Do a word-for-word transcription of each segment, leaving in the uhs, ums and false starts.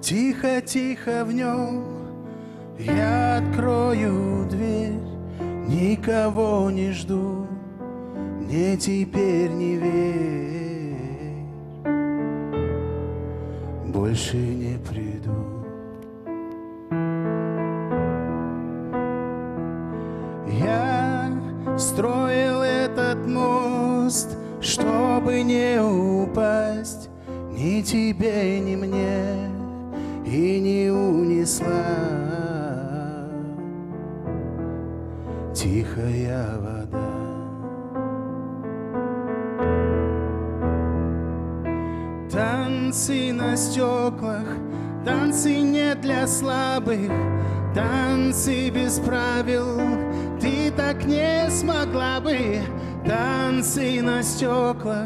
Тихо-тихо в нем я открою дверь, никого не жду, мне теперь не верь, больше не приду. Я строил этот мост, чтобы не упасть ни тебе, ни мне, и не унесла тихая вода. Танцы на стеклах, танцы не для слабых, танцы без правил, ты так не смогла бы. Танцы на стеклах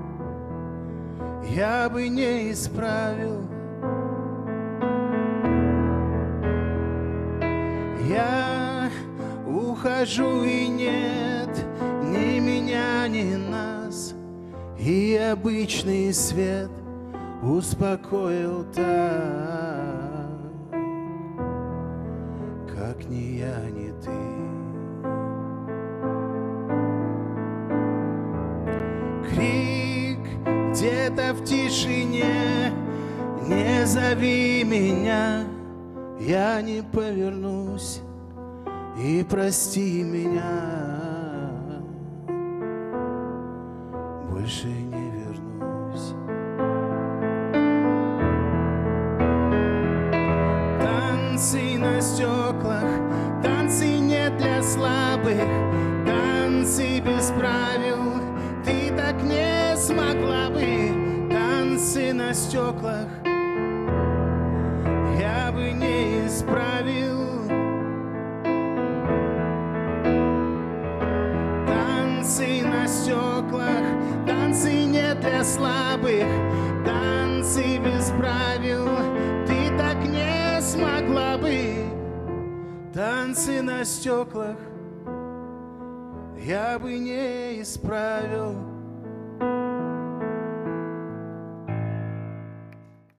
я бы не исправил. Я ухожу, и нет ни меня, ни нас, и обычный свет успокоил так, как ни я, ни ты. Крик где-то в тишине, не зови меня, я не повернусь, и прости меня, больше не вернусь. Танцы на стеклах, танцы не для слабых, танцы без правил, ты так не смогла бы. Танцы на стеклах я бы не исправил. Танцы на стеклах, танцы не для слабых, танцы без правил, ты так не смогла бы. Танцы на стеклах я бы не исправил.